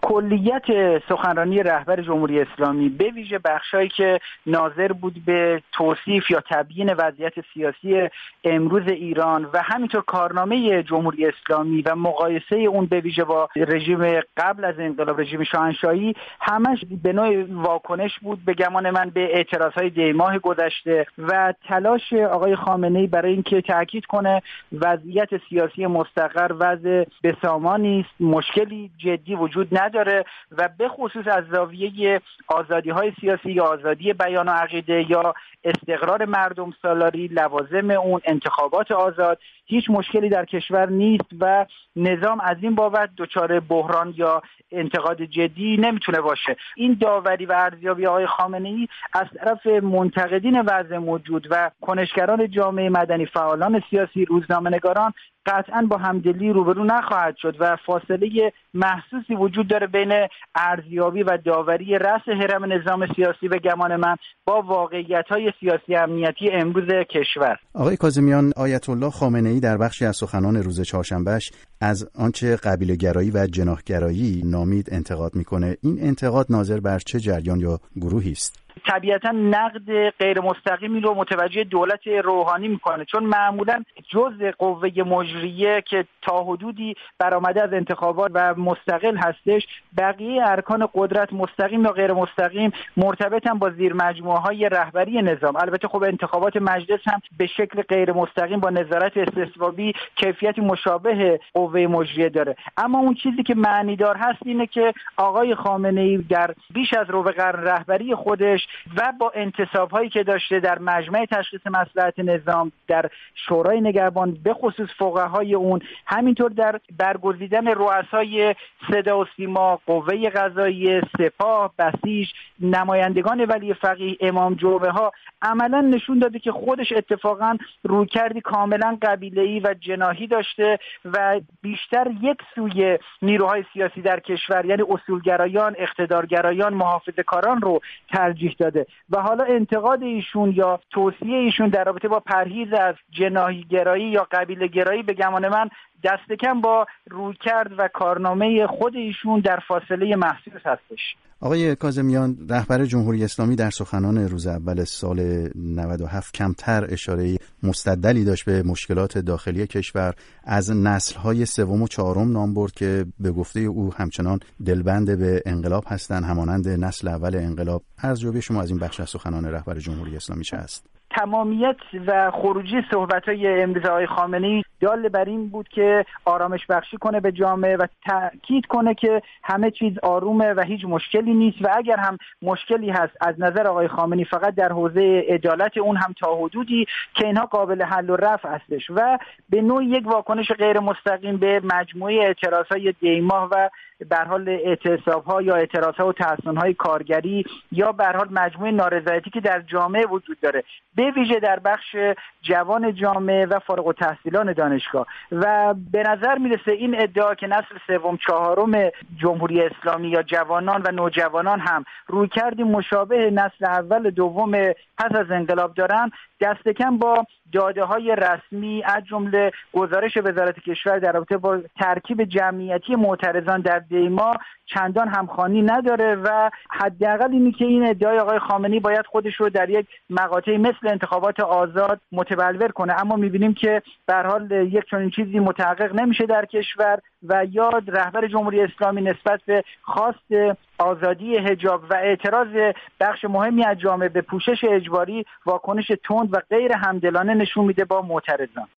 کلیت سخنرانی رهبر جمهوری اسلامی به ویژه بخشایی که ناظر بود به توصیف یا تبیین وضعیت سیاسی امروز ایران و همینطور کارنامه جمهوری اسلامی و مقایسه اون به ویژه با رژیم قبل از انقلاب، رژیم شاهنشاهی، همش به نوع واکنش بود به گمان من به اعتراضهای دیماه گذشته و تلاش آقای خامنه‌ای برای اینکه تاکید کنه وضعیت سیاسی مستقر وضع بسامانی است، مشکلی جدی وجود نداره و به خصوص از زاویه آزادی‌های سیاسی یا آزادی بیان و عقیده یا استقرار مردم سالاری، لوازم اون، انتخابات آزاد، هیچ مشکلی در کشور نیست و نظام از این بابت دچار بحران یا انتقاد جدی نمیتونه باشه. این داوری و ارزیابی آقای خامنه‌ای از طرف منتقدین وضع موجود و کنشگران جامعه مدنی، فعالان سیاسی، روزنامه‌نگاران قطعاً با همدلی روبرو نخواهد شد و فاصله محسوسی وجود داره بین ارزیابی و داوری رأس هرم نظام سیاسی به گمان من با واقعیت‌های سیاسی امنیتی امروز کشور. آقای کاظمیان، آیت الله خامنه‌ای در بخشی از سخنان روز چهارشنبهش از آنچه قبیله‌گرایی و جناح‌گرایی نامید انتقاد می‌کنه. این انتقاد ناظر بر چه جریان یا گروهی است؟ طبیعتا نقد غیر مستقیمی رو متوجه دولت روحانی میکنه، چون معمولا جزء قوه مجریه که تا حدودی برآمده از انتخابات و مستقل هستش، بقیه ارکان قدرت مستقیم یا غیر مستقیم مرتبطن با زیر مجموعه های رهبری نظام. البته خب انتخابات مجلس هم به شکل غیر مستقیم با نظارت استثبابی کیفیتی مشابه قوه مجریه داره، اما اون چیزی که معنیدار هست اینه که آقای خامنه‌ای در بیش از ربع قرن رهبری خودش و با انتصاب‌هایی که داشته در مجمع تشخیص مصلحت نظام، در شورای نگهبان، به خصوص فقهای اون، همینطور در برگزیدن رؤسای صدا و سیما، قوه قضاییه، سپاه، بسیج، نمایندگان ولی فقیه، امام جمعه ها، عملا نشون داده که خودش اتفاقا رویکردی کاملا قبیله‌ای و جناحی داشته و بیشتر یک سوی نیروهای سیاسی در کشور، یعنی اصولگرایان، اقتدارگرایان، محافظه‌کاران رو ترجیح داده و حالا انتقاد ایشون یا توصیه ایشون در رابطه با پرهیز از جناحی گرایی یا قبیله گرایی به گمان من دست کم با رویکرد و کارنامه خود ایشون در فاصله محسوس هستش. آقای کاظمیان، رهبر جمهوری اسلامی در سخنان روز اول سال 97 کمتر اشاره مستدلی داشت به مشکلات داخلی کشور، از نسل‌های سوم و چهارم نام برد که به گفته او همچنان دلبند به انقلاب هستند، همانند نسل اول انقلاب. ارزیابی شما از این بخش از سخنان رهبر جمهوری اسلامی چه است؟ تمامیت و خروجی صحبت‌های امروز آقای خامنه‌ای دال بر این بود که آرامش بخشی کنه به جامعه و تأکید کنه که همه چیز آرومه و هیچ مشکلی نیست و اگر هم مشکلی هست از نظر آقای خامنه‌ای فقط در حوزه عدالت، اون هم تا حدودی که اینها قابل حل و رفع هستش و به نوعی یک واکنش غیر مستقیم به مجموعه اعتراضهای دیماه و به هر حال اعتصاب‌ها یا اعتراض‌ها و تحصن‌های کارگری یا به هر حال مجموعه نارضایتی که در جامعه وجود داره، به ویژه در بخش جوان جامعه و فارغ التحصیلان دانشگاه. و به نظر میرسه این ادعا که نسل سوم چهارم جمهوری اسلامی یا جوانان و نوجوانان هم رویکردی مشابه نسل اول دوم پس از انقلاب دارن، دست کم با داده‌های رسمی از جمله گزارش وزارت کشور در رابطه با ترکیب جمعیتی معترضان در دیما چندان همخوانی نداره و حداقل اینی که این ادعای آقای خامنه‌ای باید خودش رو در یک مقاطعی مثل انتخابات آزاد متبلور کنه، اما می‌بینیم که به هر حال یک چنین چیزی متحقق نمیشه در کشور و یا رهبر جمهوری اسلامی نسبت به خواست آزادی حجاب و اعتراض بخش مهمی از جامعه به پوشش اجباری واکنش تند و غیر همدلانه نشون میده با معترضان.